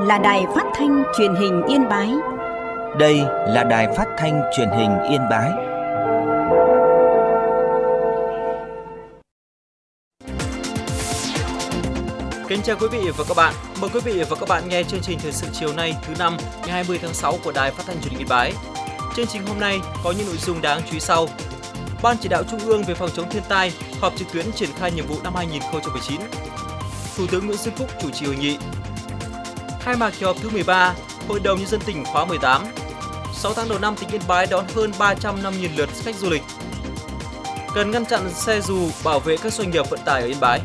là Đài Phát thanh Truyền hình Yên Bái. Đây là Đài Phát thanh Truyền hình Yên Bái. Kính chào quý vị và các bạn. Mời quý vị và các bạn nghe chương trình thời sự chiều nay thứ năm ngày 20 tháng 6 của Đài Phát thanh Truyền hình Yên Bái. Chương trình hôm nay có những nội dung đáng chú ý sau. Ban Chỉ đạo Trung ương về phòng chống thiên tai họp trực tuyến triển khai nhiệm vụ năm 2019. Thủ tướng Nguyễn Xuân Phúc chủ trì hội nghị. Khai mạc kỳ họp thứ 13 Hội đồng Nhân dân tỉnh khóa 18. 6 tháng đầu năm, tỉnh Yên Bái đón hơn 305.000 lượt khách du lịch. Cần ngăn chặn xe dù, bảo vệ các doanh nghiệp vận tải ở Yên Bái.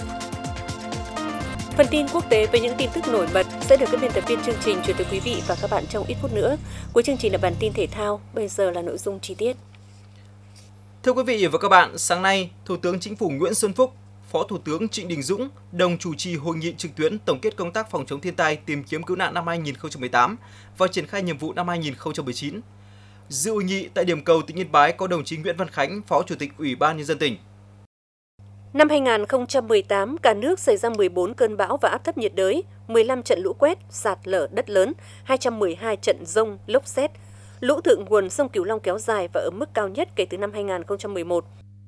Phần tin quốc tế với những tin tức nổi bật sẽ được các biên tập viên chương trình chuyển tới quý vị và các bạn trong ít phút nữa. Cuối chương trình là bản tin thể thao, bây giờ là nội dung chi tiết. Thưa quý vị và các bạn, sáng nay, Thủ tướng Chính phủ Nguyễn Xuân Phúc, Phó Thủ tướng Trịnh Đình Dũng đồng chủ trì hội nghị trực tuyến tổng kết công tác phòng chống thiên tai, tìm kiếm cứu nạn năm 2018 và triển khai nhiệm vụ năm 2019. Dự hội nghị tại điểm cầu tỉnh Yên Bái có đồng chí Nguyễn Văn Khánh, Phó Chủ tịch Ủy ban Nhân dân tỉnh. Năm 2018, cả nước xảy ra 14 cơn bão và áp thấp nhiệt đới, 15 trận lũ quét, sạt lở đất lớn, 212 trận dông, lốc sét. Lũ thượng nguồn sông Cửu Long kéo dài và ở mức cao nhất kể từ năm 2011.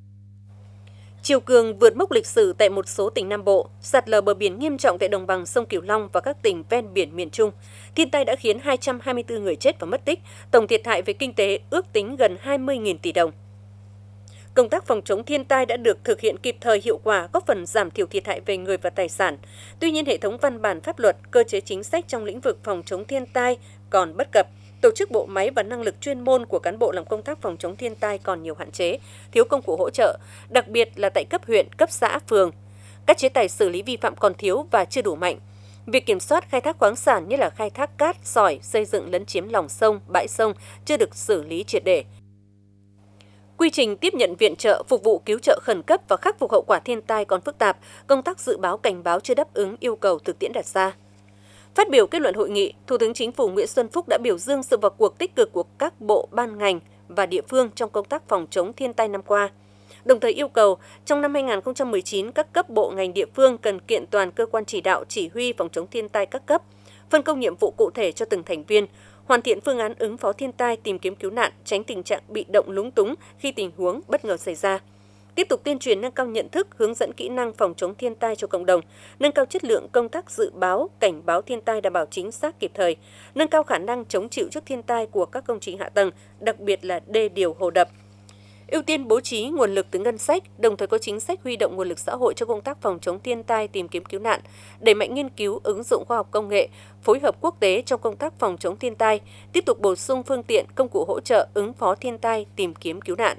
Chiều cường vượt mốc lịch sử tại một số tỉnh Nam Bộ, sạt lở bờ biển nghiêm trọng tại đồng bằng sông Cửu Long và các tỉnh ven biển miền Trung. Thiên tai đã khiến 224 người chết và mất tích, tổng thiệt hại về kinh tế ước tính gần 20.000 tỷ đồng. Công tác phòng chống thiên tai đã được thực hiện kịp thời hiệu quả, góp phần giảm thiểu thiệt hại về người và tài sản. Tuy nhiên, hệ thống văn bản pháp luật, cơ chế chính sách trong lĩnh vực phòng chống thiên tai còn bất cập. Tổ chức bộ máy và năng lực chuyên môn của cán bộ làm công tác phòng chống thiên tai còn nhiều hạn chế, thiếu công cụ hỗ trợ, đặc biệt là tại cấp huyện, cấp xã, phường. Các chế tài xử lý vi phạm còn thiếu và chưa đủ mạnh. Việc kiểm soát khai thác khoáng sản như là khai thác cát, sỏi, xây dựng lấn chiếm lòng sông, bãi sông chưa được xử lý triệt để. Quy trình tiếp nhận viện trợ, phục vụ cứu trợ khẩn cấp và khắc phục hậu quả thiên tai còn phức tạp, công tác dự báo cảnh báo chưa đáp ứng yêu cầu thực tiễn đặt ra. Phát biểu kết luận hội nghị, Thủ tướng Chính phủ Nguyễn Xuân Phúc đã biểu dương sự vào cuộc tích cực của các bộ, ban ngành và địa phương trong công tác phòng chống thiên tai năm qua. Đồng thời yêu cầu, trong năm 2019, các cấp bộ ngành địa phương cần kiện toàn cơ quan chỉ đạo chỉ huy phòng chống thiên tai các cấp, phân công nhiệm vụ cụ thể cho từng thành viên, hoàn thiện phương án ứng phó thiên tai, tìm kiếm cứu nạn, tránh tình trạng bị động lúng túng khi tình huống bất ngờ xảy ra. Tiếp tục tuyên truyền nâng cao nhận thức, hướng dẫn kỹ năng phòng chống thiên tai cho cộng đồng, nâng cao chất lượng công tác dự báo, cảnh báo thiên tai đảm bảo chính xác kịp thời, nâng cao khả năng chống chịu trước thiên tai của các công trình hạ tầng, đặc biệt là đê điều hồ đập. Ưu tiên bố trí nguồn lực từ ngân sách, đồng thời có chính sách huy động nguồn lực xã hội cho công tác phòng chống thiên tai, tìm kiếm cứu nạn, đẩy mạnh nghiên cứu, ứng dụng khoa học công nghệ, phối hợp quốc tế trong công tác phòng chống thiên tai, tiếp tục bổ sung phương tiện, công cụ hỗ trợ ứng phó thiên tai, tìm kiếm cứu nạn.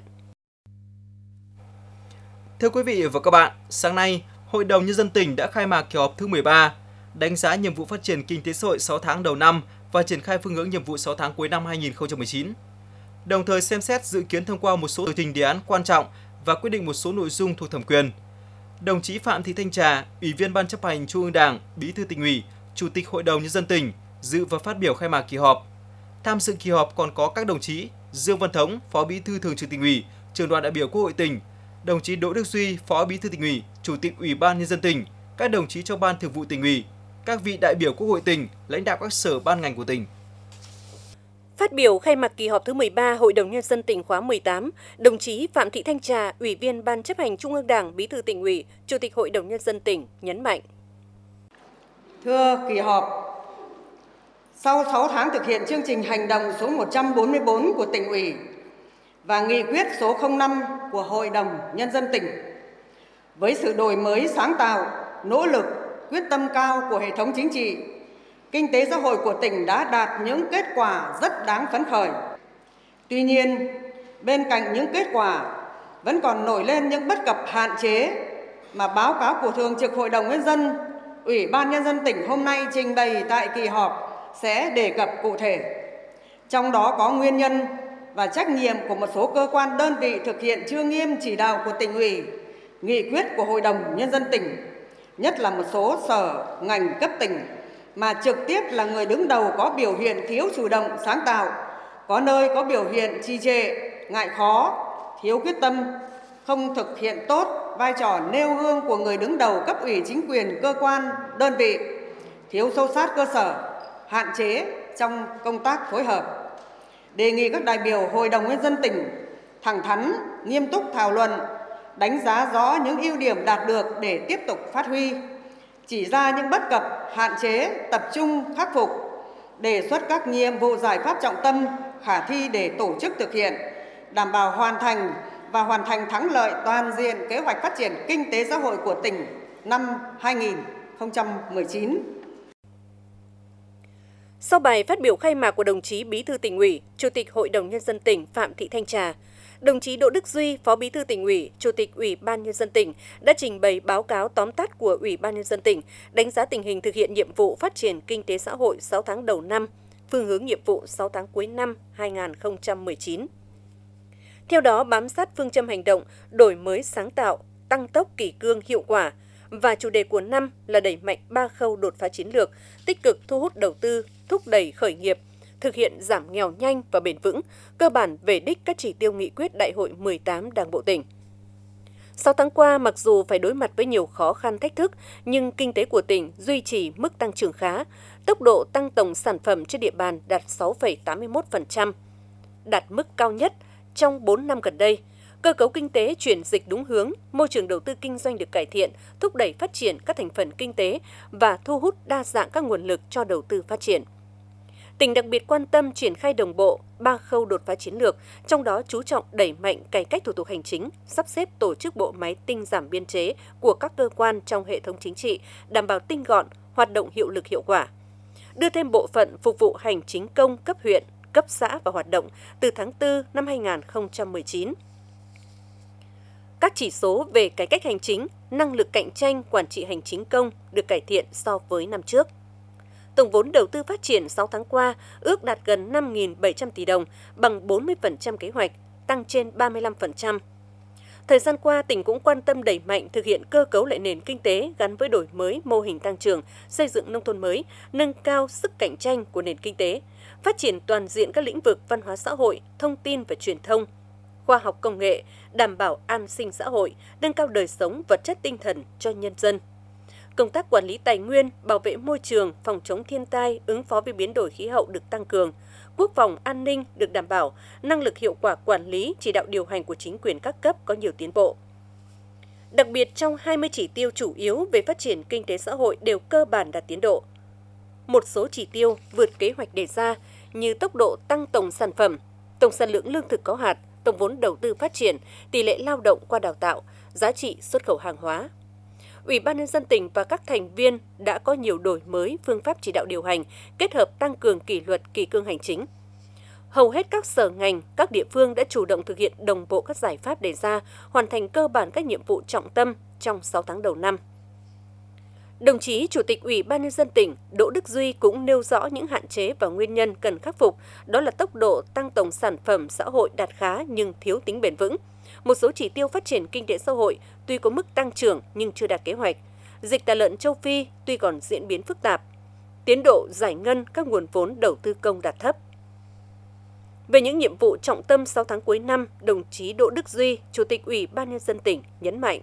Thưa quý vị và các bạn, sáng nay, Hội đồng Nhân dân tỉnh đã khai mạc kỳ họp thứ 13, đánh giá nhiệm vụ phát triển kinh tế xã hội 6 tháng đầu năm và triển khai phương hướng nhiệm vụ 6 tháng cuối năm 2019. Đồng thời xem xét dự kiến thông qua một số tờ trình đề án quan trọng và quyết định một số nội dung thuộc thẩm quyền. Đồng chí Phạm Thị Thanh Trà, Ủy viên Ban Chấp hành Trung ương Đảng, Bí thư Tỉnh ủy, Chủ tịch Hội đồng Nhân dân tỉnh dự và phát biểu khai mạc kỳ họp. Tham dự kỳ họp còn có các đồng chí Dương Văn Thống, Phó Bí thư Thường trực Tỉnh ủy, Trưởng đoàn đại biểu Quốc hội tỉnh, đồng chí Đỗ Đức Duy, Phó Bí thư Tỉnh ủy, Chủ tịch Ủy ban Nhân dân tỉnh, các đồng chí trong Ban Thường vụ Tỉnh ủy, các vị đại biểu Quốc hội tỉnh, lãnh đạo các sở ban ngành của tỉnh. Phát biểu khai mạc kỳ họp thứ 13 Hội đồng Nhân dân tỉnh khóa 18, đồng chí Phạm Thị Thanh Trà, Ủy viên Ban Chấp hành Trung ương Đảng, Bí thư Tỉnh ủy, Chủ tịch Hội đồng Nhân dân tỉnh nhấn mạnh. Thưa kỳ họp, sau 6 tháng thực hiện chương trình hành động số 144 của Tỉnh ủy và nghị quyết số 05 của Hội đồng Nhân dân tỉnh, với sự đổi mới sáng tạo, nỗ lực, quyết tâm cao của hệ thống chính trị, kinh tế xã hội của tỉnh đã đạt những kết quả rất đáng phấn khởi. Tuy nhiên, bên cạnh những kết quả, vẫn còn nổi lên những bất cập hạn chế mà báo cáo của Thường trực Hội đồng Nhân dân, Ủy ban Nhân dân tỉnh hôm nay trình bày tại kỳ họp sẽ đề cập cụ thể. Trong đó có nguyên nhân và trách nhiệm của một số cơ quan đơn vị thực hiện chưa nghiêm chỉ đạo của Tỉnh ủy, nghị quyết của Hội đồng Nhân dân tỉnh, nhất là một số sở, ngành cấp tỉnh, mà trực tiếp là người đứng đầu có biểu hiện thiếu chủ động sáng tạo, có nơi có biểu hiện trì trệ, ngại khó, thiếu quyết tâm, không thực hiện tốt vai trò nêu gương của người đứng đầu cấp ủy chính quyền cơ quan, đơn vị, thiếu sâu sát cơ sở, hạn chế trong công tác phối hợp. Đề nghị các đại biểu Hội đồng Nhân dân tỉnh thẳng thắn, nghiêm túc thảo luận, đánh giá rõ những ưu điểm đạt được để tiếp tục phát huy, chỉ ra những bất cập, hạn chế, tập trung khắc phục, đề xuất các nhiệm vụ giải pháp trọng tâm khả thi để tổ chức thực hiện, đảm bảo hoàn thành thắng lợi toàn diện kế hoạch phát triển kinh tế xã hội của tỉnh năm 2019. Sau bài phát biểu khai mạc của đồng chí Bí thư Tỉnh ủy, Chủ tịch Hội đồng Nhân dân tỉnh Phạm Thị Thanh Trà, đồng chí Đỗ Đức Duy, Phó Bí thư Tỉnh ủy, Chủ tịch Ủy ban Nhân dân tỉnh đã trình bày báo cáo tóm tắt của Ủy ban Nhân dân tỉnh, đánh giá tình hình thực hiện nhiệm vụ phát triển kinh tế xã hội 6 tháng đầu năm, phương hướng nhiệm vụ 6 tháng cuối năm 2019. Theo đó, bám sát phương châm hành động, đổi mới sáng tạo, tăng tốc kỷ cương hiệu quả, và chủ đề của năm là đẩy mạnh 3 khâu đột phá chiến lược, tích cực thu hút đầu tư, thúc đẩy khởi nghiệp, thực hiện giảm nghèo nhanh và bền vững, cơ bản về đích các chỉ tiêu nghị quyết Đại hội 18 Đảng bộ tỉnh. 6 tháng qua, mặc dù phải đối mặt với nhiều khó khăn thách thức, nhưng kinh tế của tỉnh duy trì mức tăng trưởng khá, tốc độ tăng tổng sản phẩm trên địa bàn đạt 6,81%, đạt mức cao nhất trong 4 năm gần đây. Cơ cấu kinh tế chuyển dịch đúng hướng, môi trường đầu tư kinh doanh được cải thiện, thúc đẩy phát triển các thành phần kinh tế và thu hút đa dạng các nguồn lực cho đầu tư phát triển. Tỉnh đặc biệt quan tâm triển khai đồng bộ 3 khâu đột phá chiến lược, trong đó chú trọng đẩy mạnh cải cách thủ tục hành chính, sắp xếp tổ chức bộ máy tinh giảm biên chế của các cơ quan trong hệ thống chính trị, đảm bảo tinh gọn, hoạt động hiệu lực hiệu quả. Đưa thêm bộ phận phục vụ hành chính công cấp huyện, cấp xã vào hoạt động từ tháng 4 năm 2019. Các chỉ số về cải cách hành chính, năng lực cạnh tranh, quản trị hành chính công được cải thiện so với năm trước. Tổng vốn đầu tư phát triển 6 tháng qua ước đạt gần 5.700 tỷ đồng, bằng 40% kế hoạch, tăng trên 35%. Thời gian qua, tỉnh cũng quan tâm đẩy mạnh thực hiện cơ cấu lại nền kinh tế gắn với đổi mới mô hình tăng trưởng, xây dựng nông thôn mới, nâng cao sức cạnh tranh của nền kinh tế, phát triển toàn diện các lĩnh vực văn hóa xã hội, thông tin và truyền thông, khoa học công nghệ, đảm bảo an sinh xã hội, nâng cao đời sống vật chất tinh thần cho nhân dân. Công tác quản lý tài nguyên, bảo vệ môi trường, phòng chống thiên tai, ứng phó với biến đổi khí hậu được tăng cường, quốc phòng an ninh được đảm bảo, năng lực hiệu quả quản lý, chỉ đạo điều hành của chính quyền các cấp có nhiều tiến bộ. Đặc biệt, trong 20 chỉ tiêu chủ yếu về phát triển kinh tế xã hội đều cơ bản đạt tiến độ. Một số chỉ tiêu vượt kế hoạch đề ra như tốc độ tăng tổng sản phẩm, tổng sản lượng lương thực có hạt, tổng vốn đầu tư phát triển, tỷ lệ lao động qua đào tạo, giá trị xuất khẩu hàng hóa. Ủy ban Nhân dân tỉnh và các thành viên đã có nhiều đổi mới phương pháp chỉ đạo điều hành, kết hợp tăng cường kỷ luật kỷ cương hành chính. Hầu hết các sở ngành, các địa phương đã chủ động thực hiện đồng bộ các giải pháp đề ra, hoàn thành cơ bản các nhiệm vụ trọng tâm trong 6 tháng đầu năm. Đồng chí Chủ tịch Ủy ban Nhân dân tỉnh Đỗ Đức Duy cũng nêu rõ những hạn chế và nguyên nhân cần khắc phục, đó là tốc độ tăng tổng sản phẩm xã hội đạt khá nhưng thiếu tính bền vững. Một số chỉ tiêu phát triển kinh tế xã hội tuy có mức tăng trưởng nhưng chưa đạt kế hoạch. Dịch tả lợn châu Phi tuy còn diễn biến phức tạp. Tiến độ giải ngân các nguồn vốn đầu tư công đạt thấp. Về những nhiệm vụ trọng tâm 6 tháng cuối năm, đồng chí Đỗ Đức Duy, Chủ tịch Ủy ban Nhân dân tỉnh nhấn mạnh.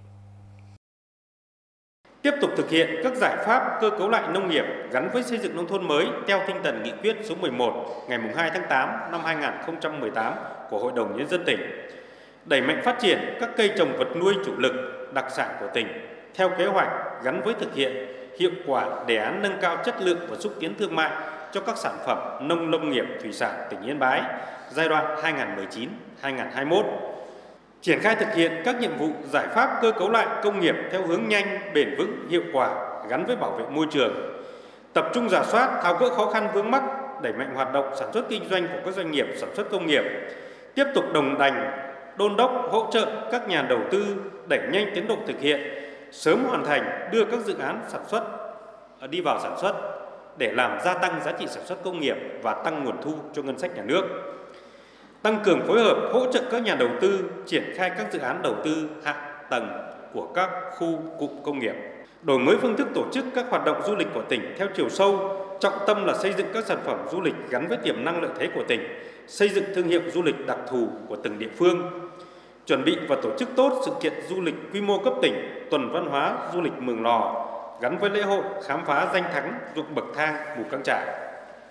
Tiếp tục thực hiện các giải pháp cơ cấu lại nông nghiệp gắn với xây dựng nông thôn mới theo tinh thần nghị quyết số 11 ngày 2 tháng 8 năm 2018 của Hội đồng Nhân dân tỉnh. Đẩy mạnh phát triển các cây trồng vật nuôi chủ lực, đặc sản của tỉnh theo kế hoạch gắn với thực hiện hiệu quả đề án nâng cao chất lượng và xúc tiến thương mại cho các sản phẩm nông nghiệp thủy sản tỉnh Yên Bái giai đoạn 2019-2021. Triển khai thực hiện các nhiệm vụ giải pháp cơ cấu lại công nghiệp theo hướng nhanh, bền vững, hiệu quả gắn với bảo vệ môi trường. Tập trung rà soát, tháo gỡ khó khăn vướng mắc, đẩy mạnh hoạt động sản xuất kinh doanh của các doanh nghiệp sản xuất công nghiệp. Tiếp tục đồng hành, đôn đốc, hỗ trợ các nhà đầu tư đẩy nhanh tiến độ thực hiện, sớm hoàn thành đưa các dự án sản xuất đi vào sản xuất để làm gia tăng giá trị sản xuất công nghiệp và tăng nguồn thu cho ngân sách nhà nước. Tăng cường phối hợp hỗ trợ các nhà đầu tư triển khai các dự án đầu tư hạ tầng của các khu cụm công nghiệp. Đổi mới phương thức tổ chức các hoạt động du lịch của tỉnh theo chiều sâu, trọng tâm là xây dựng các sản phẩm du lịch gắn với tiềm năng lợi thế của tỉnh, xây dựng thương hiệu du lịch đặc thù của từng địa phương. Chuẩn bị và tổ chức tốt sự kiện du lịch quy mô cấp tỉnh, tuần văn hóa du lịch Mường Lò gắn với lễ hội khám phá danh thắng ruộng bậc thang Mù Căng Chải.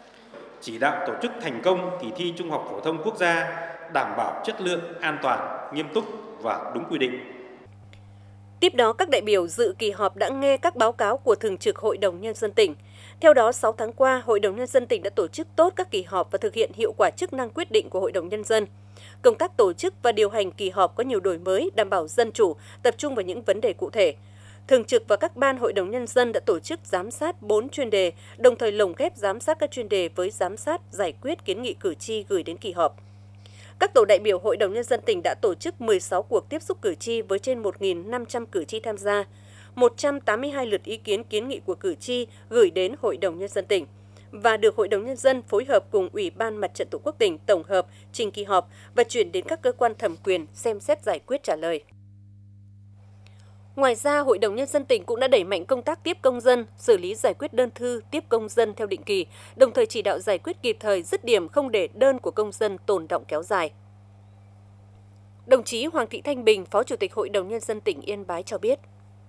chỉ đạo tổ chức thành công kỳ thi Trung học phổ thông quốc gia, đảm bảo chất lượng, an toàn, nghiêm túc và đúng quy định. Tiếp đó, các đại biểu dự kỳ họp đã nghe các báo cáo của Thường trực Hội đồng Nhân dân tỉnh. Theo đó, 6 tháng qua, Hội đồng Nhân dân tỉnh đã tổ chức tốt các kỳ họp và thực hiện hiệu quả chức năng quyết định của Hội đồng Nhân dân. Công tác tổ chức và điều hành kỳ họp có nhiều đổi mới, đảm bảo dân chủ, tập trung vào những vấn đề cụ thể. Thường trực và các ban Hội đồng Nhân dân đã tổ chức giám sát 4 chuyên đề, đồng thời lồng ghép giám sát các chuyên đề với giám sát giải quyết kiến nghị cử tri gửi đến kỳ họp. Các tổ đại biểu Hội đồng Nhân dân tỉnh đã tổ chức 16 cuộc tiếp xúc cử tri với trên 1.500 cử tri tham gia, 182 lượt ý kiến kiến nghị của cử tri gửi đến Hội đồng Nhân dân tỉnh và được Hội đồng Nhân dân phối hợp cùng Ủy ban Mặt trận Tổ quốc tỉnh tổng hợp, trình kỳ họp và chuyển đến các cơ quan thẩm quyền xem xét giải quyết trả lời. Ngoài ra, Hội đồng Nhân dân tỉnh cũng đã đẩy mạnh công tác tiếp công dân, xử lý giải quyết đơn thư tiếp công dân theo định kỳ, đồng thời chỉ đạo giải quyết kịp thời dứt điểm không để đơn của công dân tồn đọng kéo dài. Đồng chí Hoàng Thị Thanh Bình, Phó Chủ tịch Hội đồng Nhân dân tỉnh Yên Bái cho biết.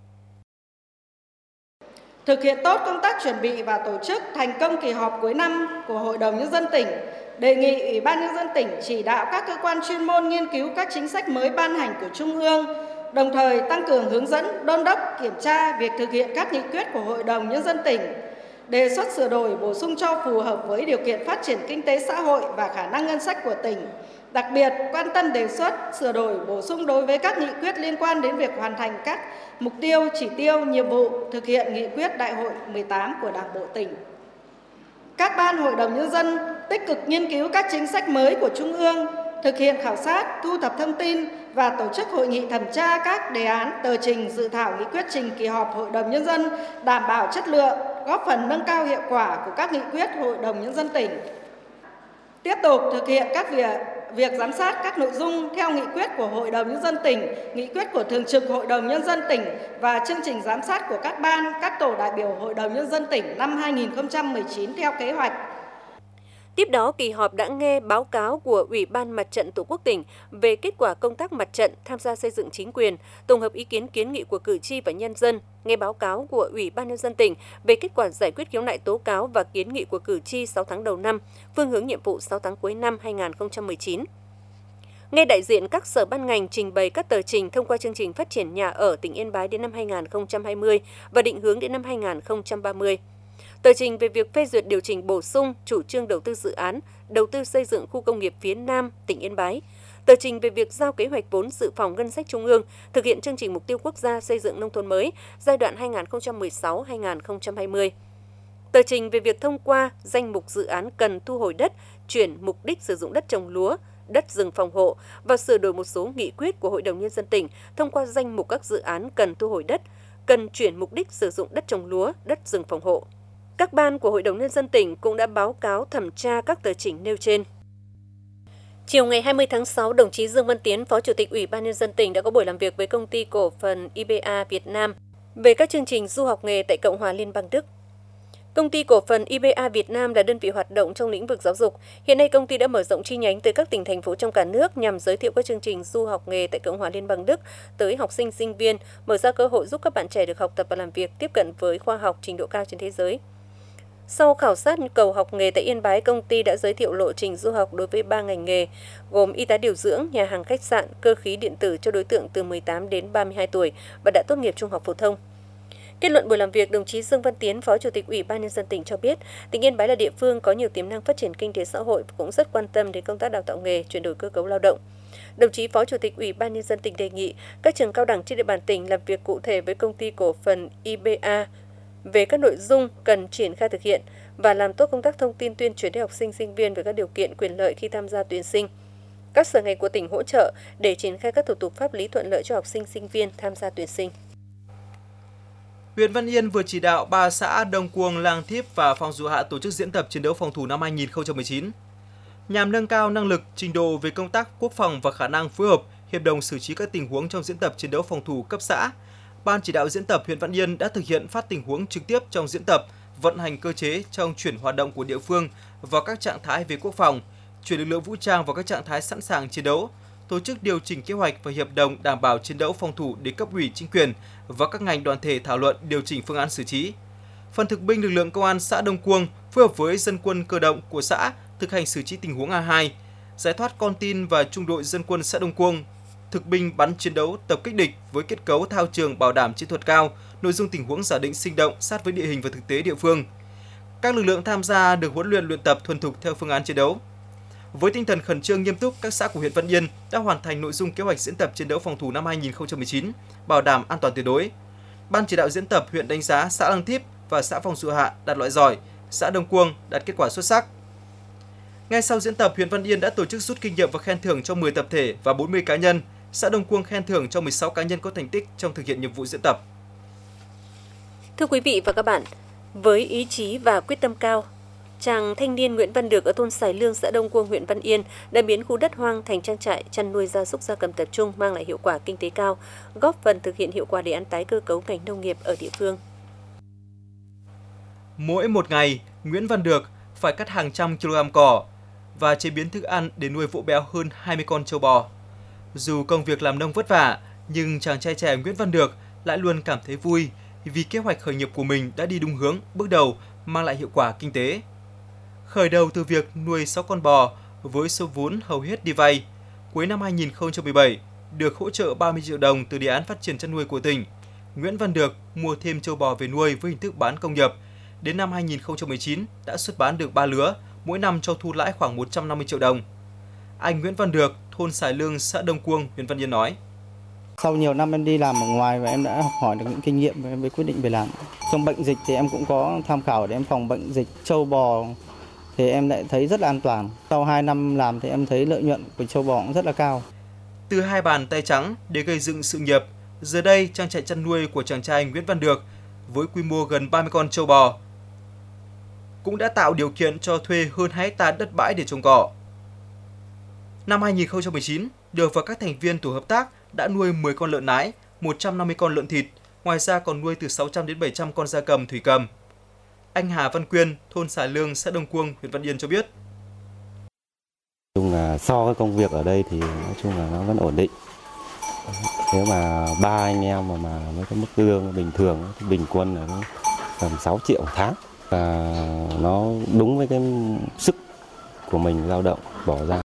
Thực hiện tốt công tác chuẩn bị và tổ chức thành công kỳ họp cuối năm của Hội đồng Nhân dân tỉnh, đề nghị Ủy ban Nhân dân tỉnh chỉ đạo các cơ quan chuyên môn nghiên cứu các chính sách mới ban hành của Trung ương, đồng thời tăng cường hướng dẫn, đôn đốc, kiểm tra việc thực hiện các nghị quyết của Hội đồng Nhân dân tỉnh, đề xuất sửa đổi bổ sung cho phù hợp với điều kiện phát triển kinh tế xã hội và khả năng ngân sách của tỉnh. Đặc biệt, quan tâm đề xuất sửa đổi bổ sung đối với các nghị quyết liên quan đến việc hoàn thành các mục tiêu, chỉ tiêu, nhiệm vụ thực hiện nghị quyết Đại hội 18 của Đảng bộ tỉnh. Các ban Hội đồng Nhân dân tích cực nghiên cứu các chính sách mới của Trung ương, thực hiện khảo sát, thu thập thông tin và tổ chức hội nghị thẩm tra các đề án, tờ trình, dự thảo nghị quyết trình kỳ họp Hội đồng Nhân dân, đảm bảo chất lượng, góp phần nâng cao hiệu quả của các nghị quyết Hội đồng Nhân dân tỉnh. Tiếp tục thực hiện các việc giám sát các nội dung theo nghị quyết của Hội đồng Nhân dân tỉnh, nghị quyết của Thường trực Hội đồng Nhân dân tỉnh và chương trình giám sát của các ban, các tổ đại biểu Hội đồng Nhân dân tỉnh năm 2019 theo kế hoạch. Tiếp đó, kỳ họp đã nghe báo cáo của Ủy ban Mặt trận Tổ quốc tỉnh về kết quả công tác mặt trận tham gia xây dựng chính quyền, tổng hợp ý kiến kiến nghị của cử tri và nhân dân, nghe báo cáo của Ủy ban Nhân dân tỉnh về kết quả giải quyết khiếu nại tố cáo và kiến nghị của cử tri 6 tháng đầu năm, phương hướng nhiệm vụ 6 tháng cuối năm 2019. Nghe đại diện các sở ban ngành trình bày các tờ trình thông qua chương trình phát triển nhà ở tỉnh Yên Bái đến năm 2020 và định hướng đến năm 2030. Tờ trình về việc phê duyệt điều chỉnh bổ sung chủ trương đầu tư dự án, đầu tư xây dựng khu công nghiệp phía Nam, tỉnh Yên Bái. Tờ trình về việc giao kế hoạch vốn dự phòng ngân sách trung ương, thực hiện chương trình mục tiêu quốc gia xây dựng nông thôn mới giai đoạn 2016-2020. Tờ trình về việc thông qua danh mục dự án cần thu hồi đất, chuyển mục đích sử dụng đất trồng lúa, đất rừng phòng hộ và sửa đổi một số nghị quyết của Hội đồng Nhân dân tỉnh thông qua danh mục các dự án cần thu hồi đất, cần chuyển mục đích sử dụng đất trồng lúa, đất rừng phòng hộ. Các ban của Hội đồng Nhân dân tỉnh cũng đã báo cáo thẩm tra các tờ trình nêu trên. Chiều ngày 20 tháng 6, đồng chí Dương Văn Tiến, Phó Chủ tịch Ủy ban Nhân dân tỉnh đã có buổi làm việc với công ty cổ phần IBA Việt Nam về các chương trình du học nghề tại Cộng hòa Liên bang Đức. Công ty cổ phần IBA Việt Nam là đơn vị hoạt động trong lĩnh vực giáo dục. Hiện nay, công ty đã mở rộng chi nhánh tới các tỉnh, thành phố trong cả nước nhằm giới thiệu các chương trình du học nghề tại Cộng hòa Liên bang Đức tới học sinh, sinh viên, mở ra cơ hội giúp các bạn trẻ được học tập và làm việc, tiếp cận với khoa học trình độ cao trên thế giới. Sau khảo sát nhu cầu học nghề tại Yên Bái, công ty đã giới thiệu lộ trình du học đối với 3 ngành nghề, gồm y tá điều dưỡng, nhà hàng khách sạn, cơ khí điện tử cho đối tượng từ 18 đến 32 tuổi và đã tốt nghiệp trung học phổ thông. Kết luận buổi làm việc, đồng chí Dương Văn Tiến, Phó Chủ tịch Ủy ban Nhân dân tỉnh cho biết, tỉnh Yên Bái là địa phương có nhiều tiềm năng phát triển kinh tế xã hội và cũng rất quan tâm đến công tác đào tạo nghề, chuyển đổi cơ cấu lao động. Đồng chí Phó Chủ tịch Ủy ban Nhân dân tỉnh đề nghị các trường cao đẳng trên địa bàn tỉnh làm việc cụ thể với công ty cổ phần IBA về các nội dung cần triển khai thực hiện và làm tốt công tác thông tin tuyên truyền đến học sinh, sinh viên về các điều kiện quyền lợi khi tham gia tuyển sinh. Các sở ngành của tỉnh hỗ trợ để triển khai các thủ tục pháp lý thuận lợi cho học sinh, sinh viên tham gia tuyển sinh. Huyện Văn Yên vừa chỉ đạo 3 xã Đông Cuông, Lang Thiếp và Phong Dụ Hạ tổ chức diễn tập chiến đấu phòng thủ năm 2019. Nhằm nâng cao năng lực, trình độ về công tác quốc phòng và khả năng phối hợp, hiệp đồng xử trí các tình huống trong diễn tập chiến đấu phòng thủ cấp xã, Ban chỉ đạo diễn tập huyện Văn Yên đã thực hiện phát tình huống trực tiếp trong diễn tập, vận hành cơ chế trong chuyển hoạt động của địa phương vào các trạng thái về quốc phòng, chuyển lực lượng vũ trang vào các trạng thái sẵn sàng chiến đấu, tổ chức điều chỉnh kế hoạch và hiệp đồng đảm bảo chiến đấu phòng thủ để cấp ủy chính quyền và các ngành đoàn thể thảo luận điều chỉnh phương án xử trí. Phần thực binh lực lượng công an xã Đông Cuông phối hợp với dân quân cơ động của xã thực hành xử trí tình huống A2, giải thoát con tin và trung đội dân quân xã Đông Quang, thực binh bắn chiến đấu tập kích địch với kết cấu thao trường bảo đảm chiến thuật cao, nội dung tình huống giả định sinh động sát với địa hình và thực tế địa phương. Các lực lượng tham gia được huấn luyện tập thuần thục theo phương án chiến đấu. Với tinh thần khẩn trương nghiêm túc, các xã của huyện Văn Yên đã hoàn thành nội dung kế hoạch diễn tập chiến đấu phòng thủ năm 2019, bảo đảm an toàn tuyệt đối. Ban chỉ đạo diễn tập huyện đánh giá xã Lăng Thiếp và xã Phong Dụ Hạ đạt loại giỏi, xã Đông Quang đạt kết quả xuất sắc. Ngay sau diễn tập, huyện Văn Yên đã tổ chức rút kinh nghiệm và khen thưởng cho 10 tập thể và 40 cá nhân. Xã Đông Quang khen thưởng cho 16 cá nhân có thành tích trong thực hiện nhiệm vụ diễn tập. Thưa quý vị và các bạn, với ý chí và quyết tâm cao, chàng thanh niên Nguyễn Văn Được ở thôn Sài Lương, xã Đông Quang, huyện Văn Yên đã biến khu đất hoang thành trang trại chăn nuôi gia súc gia cầm tập trung, mang lại hiệu quả kinh tế cao, góp phần thực hiện hiệu quả đề án tái cơ cấu ngành nông nghiệp ở địa phương. Mỗi một ngày, Nguyễn Văn Được phải cắt hàng trăm kg cỏ và chế biến thức ăn để nuôi vỗ béo hơn 20 con trâu bò. Dù công việc làm nông vất vả, nhưng chàng trai trẻ Nguyễn Văn Được lại luôn cảm thấy vui vì kế hoạch khởi nghiệp của mình đã đi đúng hướng, bước đầu mang lại hiệu quả kinh tế. Khởi đầu từ việc nuôi 6 con bò với số vốn hầu hết đi vay, cuối năm 2017 được hỗ trợ 30 triệu đồng từ đề án phát triển chăn nuôi của tỉnh. Nguyễn Văn Được mua thêm trâu bò về nuôi với hình thức bán công nghiệp. Đến năm 2019 đã xuất bán được 3 lứa, mỗi năm cho thu lãi khoảng 150 triệu đồng. Anh Nguyễn Văn Được, thôn Sài Lương, xã Đông Quang, huyện Văn Yên nói: Sau nhiều năm em đi làm ở ngoài và em đã học hỏi được những kinh nghiệm và em mới quyết định về làm. Trong bệnh dịch thì em cũng có tham khảo để em phòng bệnh dịch trâu bò thì em lại thấy rất là an toàn. Sau 2 năm làm thì em thấy lợi nhuận của trâu bò cũng rất là cao. Từ hai bàn tay trắng để gây dựng sự nghiệp, giờ đây trang trại chăn nuôi của chàng trai Nguyễn Văn Được với quy mô gần 30 con trâu bò cũng đã tạo điều kiện cho thuê hơn 2 hectare đất bãi để trồng cỏ. Năm 2019, Được và các thành viên tổ hợp tác đã nuôi 10 con lợn nái, 150 con lợn thịt, ngoài ra còn nuôi từ 600 đến 700 con gia cầm thủy cầm. Anh Hà Văn Quyên, thôn Sài Lương, xã Đông Quang, huyện Văn Yên cho biết: Chung là so với công việc ở đây thì nói chung là nó vẫn ổn định. Nếu mà 3 anh em mà với cái mức lương bình thường thì bình quân là nó tầm 6 triệu một tháng. Và nó đúng với cái sức của mình lao động bỏ ra.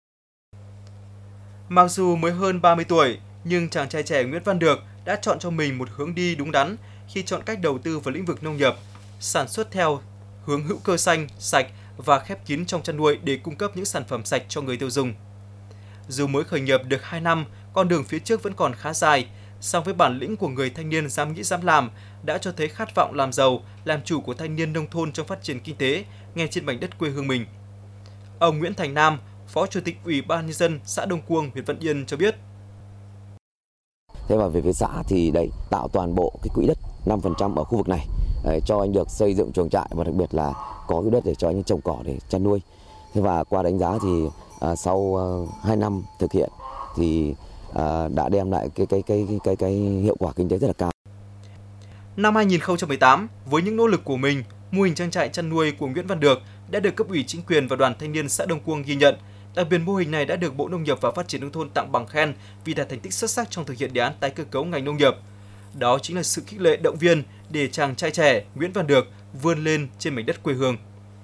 Mặc dù mới hơn 30 tuổi, nhưng chàng trai trẻ Nguyễn Văn Được đã chọn cho mình một hướng đi đúng đắn khi chọn cách đầu tư vào lĩnh vực nông nghiệp, sản xuất theo hướng hữu cơ xanh, sạch và khép kín trong chăn nuôi để cung cấp những sản phẩm sạch cho người tiêu dùng. Dù mới khởi nghiệp được 2 năm, con đường phía trước vẫn còn khá dài, song với bản lĩnh của người thanh niên dám nghĩ dám làm đã cho thấy khát vọng làm giàu, làm chủ của thanh niên nông thôn trong phát triển kinh tế ngay trên mảnh đất quê hương mình. Ông Nguyễn Thành Nam, Phó Chủ tịch Ủy ban Nhân dân xã Đông Quang, huyện Văn Yên cho biết: Thế và về phía xã thì tạo toàn bộ cái quỹ đất 5% ở khu vực này cho anh Được xây dựng chuồng trại và đặc biệt là có cái đất để cho anh trồng cỏ để chăn nuôi. Thế và qua đánh giá thì sau 2 năm thực hiện thì đã đem lại cái hiệu quả kinh tế rất là cao. Năm 2018, với những nỗ lực của mình, mô hình trang trại chăn nuôi của Nguyễn Văn Được đã được cấp ủy chính quyền và đoàn thanh niên xã Đông Quang ghi nhận. Đặc biệt mô hình này đã được Bộ Nông nghiệp và Phát triển nông thôn tặng bằng khen vì đạt thành tích xuất sắc trong thực hiện đề án tái cơ cấu ngành nông nghiệp. Đó chính là sự khích lệ động viên để chàng trai trẻ Nguyễn Văn Được vươn lên trên mảnh đất quê hương.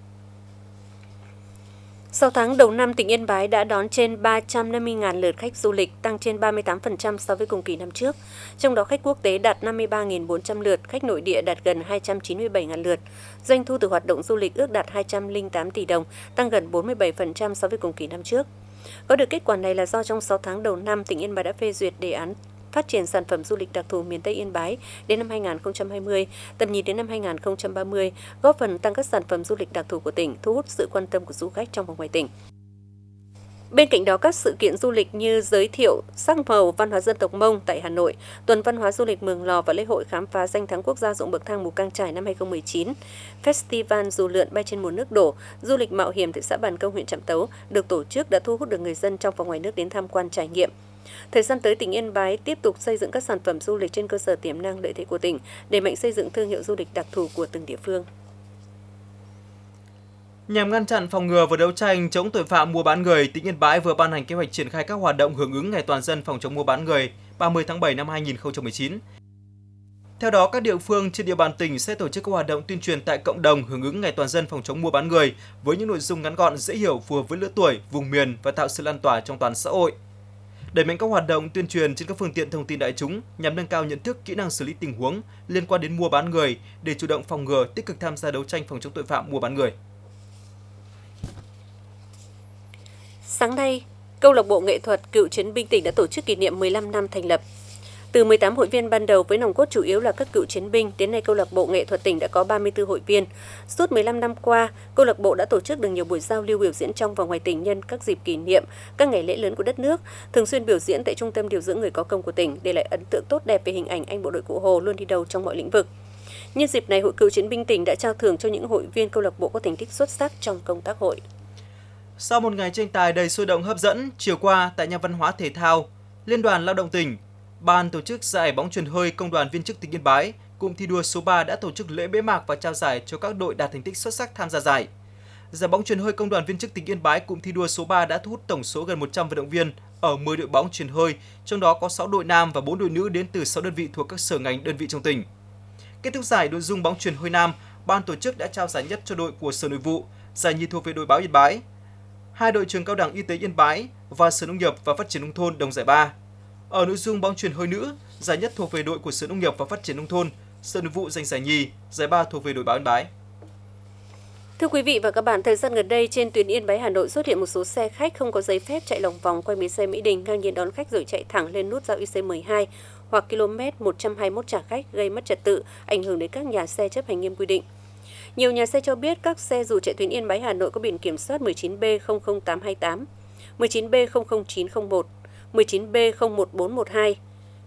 6 tháng đầu năm, tỉnh Yên Bái đã đón trên 350.000 lượt khách du lịch, tăng trên 38% so với cùng kỳ năm trước. Trong đó khách quốc tế đạt 53.400 lượt, khách nội địa đạt gần 297.000 lượt. Doanh thu từ hoạt động du lịch ước đạt 208 tỷ đồng, tăng gần 47% so với cùng kỳ năm trước. Có được kết quả này là do trong 6 tháng đầu năm, tỉnh Yên Bái đã phê duyệt đề án phát triển sản phẩm du lịch đặc thù miền Tây Yên Bái đến năm 2020, tầm nhìn đến năm 2030, góp phần tăng các sản phẩm du lịch đặc thù của tỉnh, thu hút sự quan tâm của du khách trong và ngoài tỉnh. Bên cạnh đó, các sự kiện du lịch như giới thiệu sắc màu văn hóa dân tộc Mông tại Hà Nội, tuần văn hóa du lịch Mường Lò và lễ hội khám phá danh thắng quốc gia ruộng bậc thang Mù Cang Chải năm 2019, Festival dù lượn bay trên mùa nước đổ, du lịch mạo hiểm tại xã Bàn Công, huyện Trạm Tấu được tổ chức đã thu hút được người dân trong và ngoài nước đến tham quan trải nghiệm. Thời gian tới, tỉnh Yên Bái tiếp tục xây dựng các sản phẩm du lịch trên cơ sở tiềm năng lợi thế của tỉnh, đẩy mạnh xây dựng thương hiệu du lịch đặc thù của từng địa phương. Nhằm ngăn chặn, phòng ngừa và đấu tranh chống tội phạm mua bán người, tỉnh Yên Bái vừa ban hành kế hoạch triển khai các hoạt động hưởng ứng Ngày Toàn dân phòng chống mua bán người 30 tháng 7 năm 2019. Theo đó, các địa phương trên địa bàn tỉnh sẽ tổ chức các hoạt động tuyên truyền tại cộng đồng hưởng ứng Ngày Toàn dân phòng chống mua bán người với những nội dung ngắn gọn, dễ hiểu, phù hợp với lứa tuổi, vùng miền và tạo sự lan tỏa trong toàn xã hội. Đẩy mạnh các hoạt động tuyên truyền trên các phương tiện thông tin đại chúng nhằm nâng cao nhận thức, kỹ năng xử lý tình huống liên quan đến mua bán người để chủ động phòng ngừa, tích cực tham gia đấu tranh phòng chống tội phạm mua bán người. Sáng nay, Câu lạc bộ nghệ thuật Cựu chiến binh tỉnh đã tổ chức kỷ niệm 15 năm thành lập. Từ 18 hội viên ban đầu với nòng cốt chủ yếu là các cựu chiến binh, đến nay câu lạc bộ nghệ thuật tỉnh đã có 34 hội viên. Suốt 15 năm qua, câu lạc bộ đã tổ chức được nhiều buổi giao lưu biểu diễn trong và ngoài tỉnh nhân các dịp kỷ niệm, các ngày lễ lớn của đất nước, thường xuyên biểu diễn tại Trung tâm điều dưỡng người có công của tỉnh, để lại ấn tượng tốt đẹp về hình ảnh anh bộ đội Cụ Hồ luôn đi đầu trong mọi lĩnh vực. Nhân dịp này, Hội Cựu chiến binh tỉnh đã trao thưởng cho những hội viên câu lạc bộ có thành tích xuất sắc trong công tác hội. Sau một ngày tranh tài đầy sôi động hấp dẫn, chiều qua tại nhà văn hóa thể thao, Liên đoàn Lao động tỉnh, Ban tổ chức giải bóng chuyền hơi Công đoàn viên chức tỉnh Yên Bái, cụm thi đua số 3 đã tổ chức lễ bế mạc và trao giải cho các đội đạt thành tích xuất sắc tham gia giải. Giải bóng chuyền hơi Công đoàn viên chức tỉnh Yên Bái cụm thi đua số 3 đã thu hút tổng số gần 100 vận động viên ở 10 đội bóng chuyền hơi, trong đó có 6 đội nam và 4 đội nữ đến từ 6 đơn vị thuộc các sở ngành đơn vị trong tỉnh. Kết thúc giải nội dung bóng chuyền hơi nam, ban tổ chức đã trao giải nhất cho đội của Sở Nội vụ, giải nhì thuộc về đội báo Yên Bái, 2 đội trường cao đẳng y tế Yên Bái và Sở Nông nghiệp và Phát triển nông thôn đồng giải ba. Ở nội dung bóng chuyền hơi nữ, giải nhất thuộc về đội của Sở Nông nghiệp và Phát triển nông thôn, Sở Nội vụ giành giải nhì, giải ba thuộc về đội báo Yên Bái. Thưa quý vị và các bạn, thời gian gần đây trên tuyến Yên Bái Hà Nội xuất hiện một số xe khách không có giấy phép chạy lòng vòng quanh bến xe Mỹ Đình, ngang nhiên đón khách rồi chạy thẳng lên nút giao IC12 hoặc km 121 trả khách, gây mất trật tự, ảnh hưởng đến các nhà xe chấp hành nghiêm quy định. Nhiều nhà xe cho biết các xe dù chạy tuyến Yên Bái Hà Nội có biển kiểm soát 19B00828, 19B00901, 19B01412,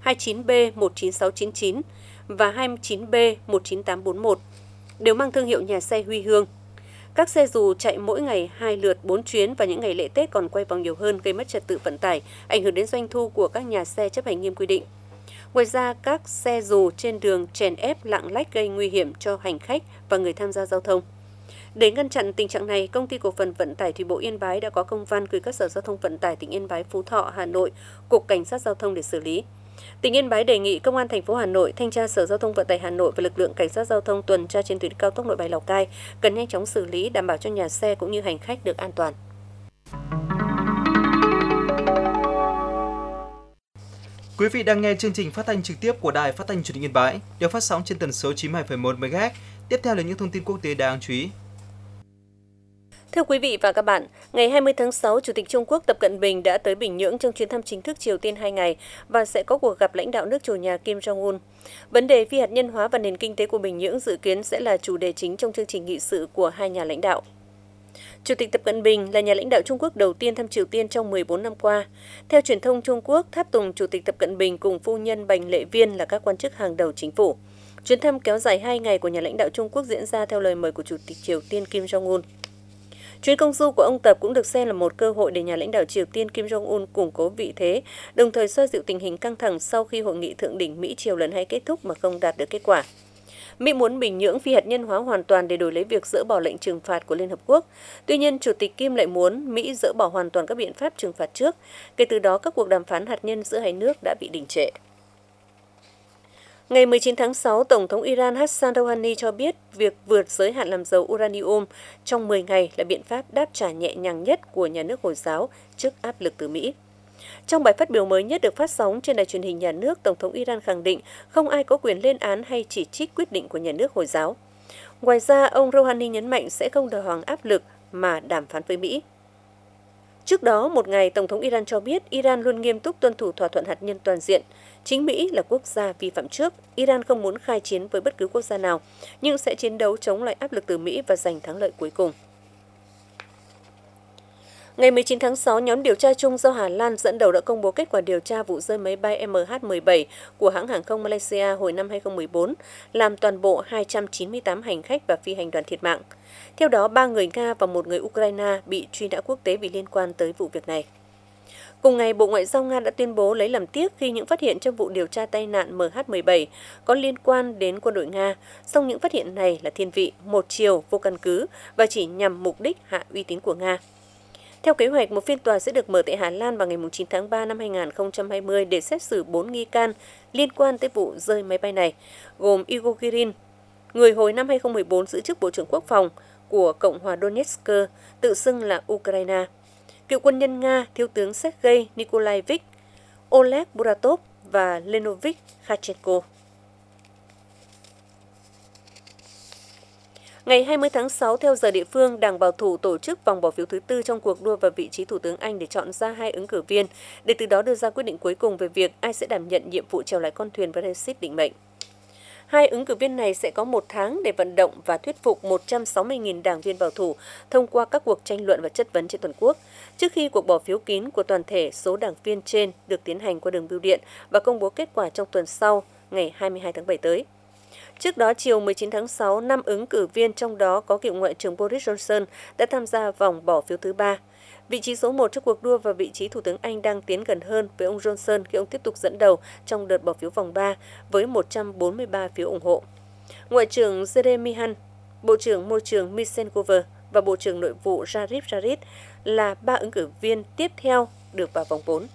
29B19699 và 29B19841 đều mang thương hiệu nhà xe Huy Hương. Các xe dù chạy mỗi ngày 2 lượt 4 chuyến và những ngày lễ Tết còn quay vòng nhiều hơn, gây mất trật tự vận tải, ảnh hưởng đến doanh thu của các nhà xe chấp hành nghiêm quy định. Ngoài ra, các xe dù trên đường chèn ép lạng lách gây nguy hiểm cho hành khách và người tham gia giao thông. Để ngăn chặn tình trạng này, Công ty Cổ phần Vận tải Thủy bộ Yên Bái đã có công văn gửi các Sở Giao thông Vận tải tỉnh Yên Bái, Phú Thọ, Hà Nội, Cục Cảnh sát Giao thông để xử lý. Tỉnh Yên Bái đề nghị Công an thành phố Hà Nội, Thanh tra Sở Giao thông Vận tải Hà Nội và lực lượng Cảnh sát Giao thông tuần tra trên tuyến cao tốc Nội Bài Lào Cai cần nhanh chóng xử lý, đảm bảo cho nhà xe cũng như hành khách được an toàn. Quý vị đang nghe chương trình phát thanh trực tiếp của Đài Phát thanh Truyền hình Yên Bái, được phát sóng trên tần số 92,1 MHz. Tiếp theo là những thông tin quốc tế đáng chú ý. Thưa quý vị và các bạn, ngày 20 tháng 6, Chủ tịch Trung Quốc Tập Cận Bình đã tới Bình Nhưỡng trong chuyến thăm chính thức Triều Tiên 2 ngày và sẽ có cuộc gặp lãnh đạo nước chủ nhà Kim Jong-un. Vấn đề phi hạt nhân hóa và nền kinh tế của Bình Nhưỡng dự kiến sẽ là chủ đề chính trong chương trình nghị sự của hai nhà lãnh đạo. Chủ tịch Tập Cận Bình là nhà lãnh đạo Trung Quốc đầu tiên thăm Triều Tiên trong 14 năm qua. Theo truyền thông Trung Quốc, tháp tùng Chủ tịch Tập Cận Bình cùng phu nhân Bành Lệ Viên là các quan chức hàng đầu chính phủ. Chuyến thăm kéo dài 2 ngày của nhà lãnh đạo Trung Quốc diễn ra theo lời mời của Chủ tịch Triều Tiên Kim Jong-un. Chuyến công du của ông Tập cũng được xem là một cơ hội để nhà lãnh đạo Triều Tiên Kim Jong-un củng cố vị thế, đồng thời xoa dịu tình hình căng thẳng sau khi hội nghị thượng đỉnh Mỹ-Triều lần 2 kết thúc mà không đạt được kết quả. Mỹ muốn Bình Nhưỡng phi hạt nhân hóa hoàn toàn để đổi lấy việc dỡ bỏ lệnh trừng phạt của Liên Hợp Quốc. Tuy nhiên, Chủ tịch Kim lại muốn Mỹ dỡ bỏ hoàn toàn các biện pháp trừng phạt trước. Kể từ đó, các cuộc đàm phán hạt nhân giữa hai nước đã bị đình trệ. Ngày 19 tháng 6, Tổng thống Iran Hassan Rouhani cho biết việc vượt giới hạn làm dầu uranium trong 10 ngày là biện pháp đáp trả nhẹ nhàng nhất của nhà nước Hồi giáo trước áp lực từ Mỹ. Trong bài phát biểu mới nhất được phát sóng trên đài truyền hình nhà nước, Tổng thống Iran khẳng định không ai có quyền lên án hay chỉ trích quyết định của nhà nước Hồi giáo. Ngoài ra, ông Rouhani nhấn mạnh sẽ không đầu hàng áp lực mà đàm phán với Mỹ. Trước đó, một ngày, Tổng thống Iran cho biết Iran luôn nghiêm túc tuân thủ thỏa thuận hạt nhân toàn diện. Chính Mỹ là quốc gia vi phạm trước, Iran không muốn khai chiến với bất cứ quốc gia nào, nhưng sẽ chiến đấu chống lại áp lực từ Mỹ và giành thắng lợi cuối cùng. Ngày 19 tháng 6, nhóm điều tra chung do Hà Lan dẫn đầu đã công bố kết quả điều tra vụ rơi máy bay MH17 của hãng hàng không Malaysia hồi năm 2014, làm toàn bộ 298 hành khách và phi hành đoàn thiệt mạng. Theo đó, 3 người Nga và 1 người Ukraine bị truy nã quốc tế vì liên quan tới vụ việc này. Cùng ngày, Bộ Ngoại giao Nga đã tuyên bố lấy làm tiếc khi những phát hiện trong vụ điều tra tai nạn MH17 có liên quan đến quân đội Nga, song những phát hiện này là thiên vị, một chiều, vô căn cứ và chỉ nhằm mục đích hạ uy tín của Nga. Theo kế hoạch, một phiên tòa sẽ được mở tại Hà Lan vào ngày 9 tháng 3 năm 2020 để xét xử 4 nghi can liên quan tới vụ rơi máy bay này, gồm Igor Girin, người hồi năm 2014 giữ chức Bộ trưởng Quốc phòng của Cộng hòa Donetsk, tự xưng là Ukraine, cựu quân nhân Nga Thiếu tướng Sergei Nikolaevich, Oleg Buratov và Leonid Kravchenko. Ngày 20 tháng 6, theo giờ địa phương, Đảng Bảo thủ tổ chức vòng bỏ phiếu thứ tư trong cuộc đua vào vị trí Thủ tướng Anh để chọn ra 2 ứng cử viên, để từ đó đưa ra quyết định cuối cùng về việc ai sẽ đảm nhận nhiệm vụ chèo lái con thuyền Brexit định mệnh. 2 ứng cử viên này sẽ có 1 tháng để vận động và thuyết phục 160.000 đảng viên bảo thủ thông qua các cuộc tranh luận và chất vấn trên toàn quốc, trước khi cuộc bỏ phiếu kín của toàn thể số đảng viên trên được tiến hành qua đường bưu điện và công bố kết quả trong tuần sau, ngày 22 tháng 7 tới. Trước đó, chiều 19 tháng 6, 5 ứng cử viên trong đó có cựu Ngoại trưởng Boris Johnson đã tham gia vòng bỏ phiếu thứ 3. Vị trí số 1 trong cuộc đua và vị trí Thủ tướng Anh đang tiến gần hơn với ông Johnson khi ông tiếp tục dẫn đầu trong đợt bỏ phiếu vòng 3 với 143 phiếu ủng hộ. Ngoại trưởng Jeremy Hunt, Bộ trưởng Môi trường Michelle Gover và Bộ trưởng Nội vụ Jarif Javid là 3 ứng cử viên tiếp theo được vào vòng 4.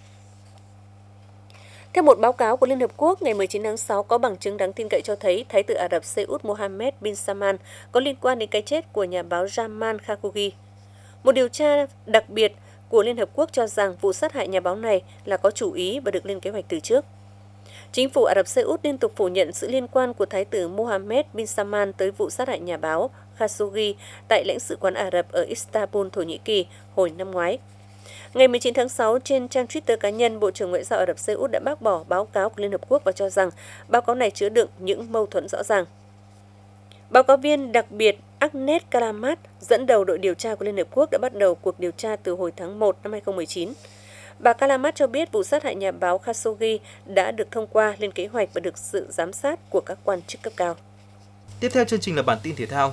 Theo một báo cáo của Liên Hợp Quốc, ngày 19 tháng 6 có bằng chứng đáng tin cậy cho thấy Thái tử Ả Rập Xê Út Mohammed bin Salman có liên quan đến cái chết của nhà báo Jamal Khashoggi. Một điều tra đặc biệt của Liên Hợp Quốc cho rằng vụ sát hại nhà báo này là có chủ ý và được lên kế hoạch từ trước. Chính phủ Ả Rập Xê Út liên tục phủ nhận sự liên quan của Thái tử Mohammed bin Salman tới vụ sát hại nhà báo Khashoggi tại lãnh sự quán Ả Rập ở Istanbul, Thổ Nhĩ Kỳ hồi năm ngoái. Ngày 19 tháng 6, trên trang Twitter cá nhân, Bộ trưởng Ngoại giao Ả Rập Xê Út đã bác bỏ báo cáo của Liên Hợp Quốc và cho rằng báo cáo này chứa đựng những mâu thuẫn rõ ràng. Báo cáo viên đặc biệt Agnes Kalamat, dẫn đầu đội điều tra của Liên Hợp Quốc, đã bắt đầu cuộc điều tra từ hồi tháng 1 năm 2019. Bà Kalamat cho biết vụ sát hại nhà báo Khashoggi đã được thông qua lên kế hoạch và được sự giám sát của các quan chức cấp cao. Tiếp theo chương trình là bản tin thể thao.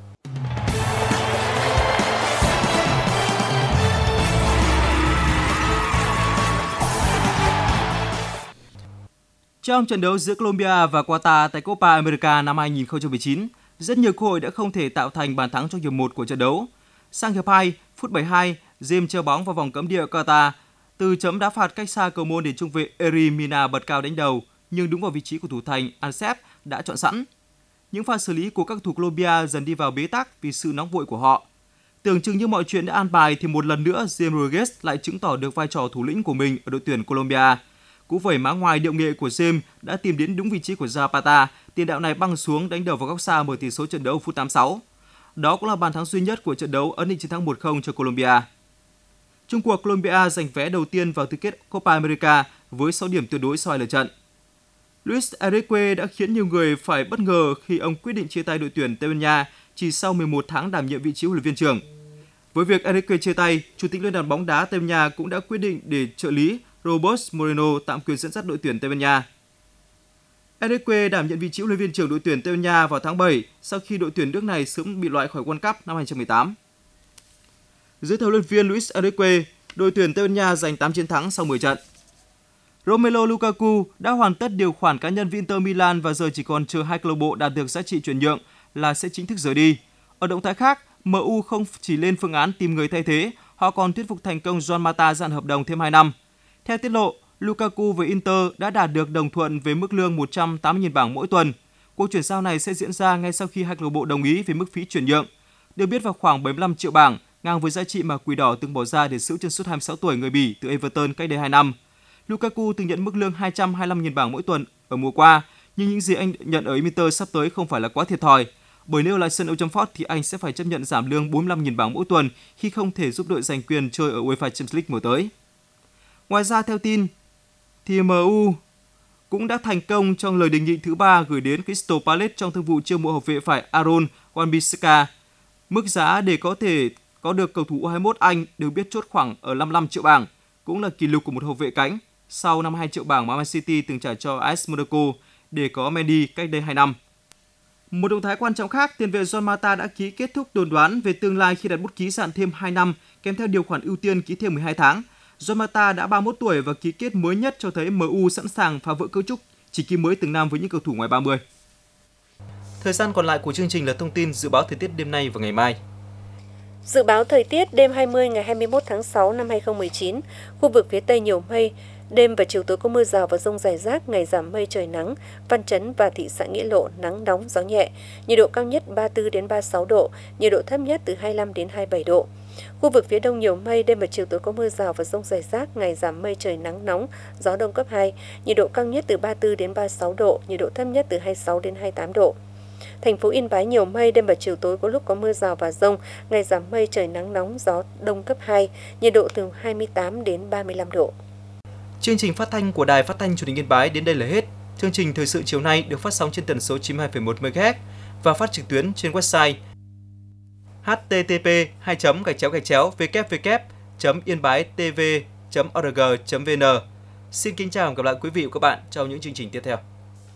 Trong trận đấu giữa Colombia và Qatar tại Copa America năm 2019, rất nhiều cơ hội đã không thể tạo thành bàn thắng trong hiệp 1 của trận đấu. Sang hiệp 2, phút 72, James treo bóng vào vòng cấm địa Qatar. Từ chấm đá phạt cách xa cầu môn để trung vệ Eri Mina bật cao đánh đầu, nhưng đúng vào vị trí của thủ thành Ansep đã chọn sẵn. Những pha xử lý của các cầu thủ Colombia dần đi vào bế tắc vì sự nóng vội của họ. Tưởng chừng như mọi chuyện đã an bài thì một lần nữa James Rodriguez lại chứng tỏ được vai trò thủ lĩnh của mình ở đội tuyển Colombia. Cú vẩy má ngoài điệu nghệ của James đã tìm đến đúng vị trí của Zapata, tiền đạo này băng xuống đánh đầu vào góc xa mở tỷ số trận đấu phút 86. Đó cũng là bàn thắng duy nhất của trận đấu ấn định chiến thắng 1-0 cho Colombia. Trung cuộc Colombia giành vé đầu tiên vào tứ kết Copa America với 6 điểm tuyệt đối sau 2 lượt trận. Luis Enrique đã khiến nhiều người phải bất ngờ khi ông quyết định chia tay đội tuyển Tây Ban Nha chỉ sau 11 tháng đảm nhiệm vị trí huấn luyện viên trưởng. Với việc Enrique chia tay, Chủ tịch Liên đoàn bóng đá Tây Ban Nha cũng đã quyết định để trợ lý Roberto Moreno tạm quyền dẫn dắt đội tuyển Tây Ban Nha. Enrique đảm nhận vị trí huấn luyện viên trưởng đội tuyển Tây Ban Nha vào tháng 7 sau khi đội tuyển nước này sớm bị loại khỏi World Cup năm 2018. Dưới huấn luyện viên Luis Enrique, đội tuyển Tây Ban Nha giành 8 chiến thắng sau 10 trận. Romelu Lukaku đã hoàn tất điều khoản cá nhân với Inter Milan và giờ chỉ còn chờ hai câu lạc bộ đạt được giá trị chuyển nhượng là sẽ chính thức rời đi. Ở động thái khác, MU không chỉ lên phương án tìm người thay thế, họ còn thuyết phục thành công Juan Mata gia hạn hợp đồng thêm 2 năm. Theo tiết lộ, Lukaku với Inter đã đạt được đồng thuận về mức lương 180.000 bảng mỗi tuần. Cuộc chuyển giao này sẽ diễn ra ngay sau khi hai câu lạc bộ đồng ý về mức phí chuyển nhượng. Được biết vào khoảng 75 triệu bảng, ngang với giá trị mà Quỷ Đỏ từng bỏ ra để giữ chân sút 26 tuổi người Bỉ từ Everton cách đây 2 năm. Lukaku từng nhận mức lương 225.000 bảng mỗi tuần ở mùa qua, nhưng những gì anh nhận ở Inter sắp tới không phải là quá thiệt thòi. Bởi nếu lại sân Old Trafford thì anh sẽ phải chấp nhận giảm lương 45.000 bảng mỗi tuần khi không thể giúp đội giành quyền chơi ở UEFA Champions League mùa tới. Ngoài ra, theo tin, thì MU cũng đã thành công trong lời đề nghị thứ 3 gửi đến Crystal Palace trong thương vụ chiêu mộ hậu vệ phải Aaron Wan-Bissaka. Mức giá để có thể có được cầu thủ U21 Anh được biết chốt khoảng ở 55 triệu bảng, cũng là kỷ lục của một hậu vệ cánh sau 52 triệu bảng mà Man City từng trả cho AS Monaco để có Mendy cách đây 2 năm. Một động thái quan trọng khác, tiền vệ Juan Mata đã ký kết thúc đồn đoán về tương lai khi đặt bút ký gia hạn thêm 2 năm kèm theo điều khoản ưu tiên ký thêm 12 tháng. Juan Mata đã 31 tuổi và ký kết mới nhất cho thấy MU sẵn sàng phá vỡ cấu trúc chỉ ký mới từng năm với những cầu thủ ngoài 30. Thời gian còn lại của chương trình là thông tin dự báo thời tiết đêm nay và ngày mai. Dự báo thời tiết đêm 20 ngày 21 tháng 6 năm 2019, khu vực phía Tây nhiều mây, đêm và chiều tối có mưa rào và dông rải rác, ngày giảm mây trời nắng, Văn Chấn và thị xã Nghĩa Lộ nắng nóng gió nhẹ, nhiệt độ cao nhất 34 đến 36 độ, nhiệt độ thấp nhất từ 25 đến 27 độ. Khu vực phía Đông nhiều mây, đêm và chiều tối có mưa rào và dông rải rác, ngày giảm mây trời nắng nóng, gió Đông cấp 2, nhiệt độ cao nhất từ 34 đến 36 độ, nhiệt độ thấp nhất từ 26 đến 28 độ. Thành phố Yên Bái nhiều mây, đêm và chiều tối có lúc có mưa rào và dông, ngày giảm mây trời nắng nóng, gió Đông cấp 2, nhiệt độ từ 28 đến 35 độ. Chương trình phát thanh của Đài Phát thanh Truyền hình Yên Bái đến đây là hết. Chương trình thời sự chiều nay được phát sóng trên tần số 92,1 MHz và phát trực tuyến trên website http://www.yên-bái-tv.org.vn. Xin kính chào và gặp lại quý vị và các bạn trong những chương trình tiếp theo.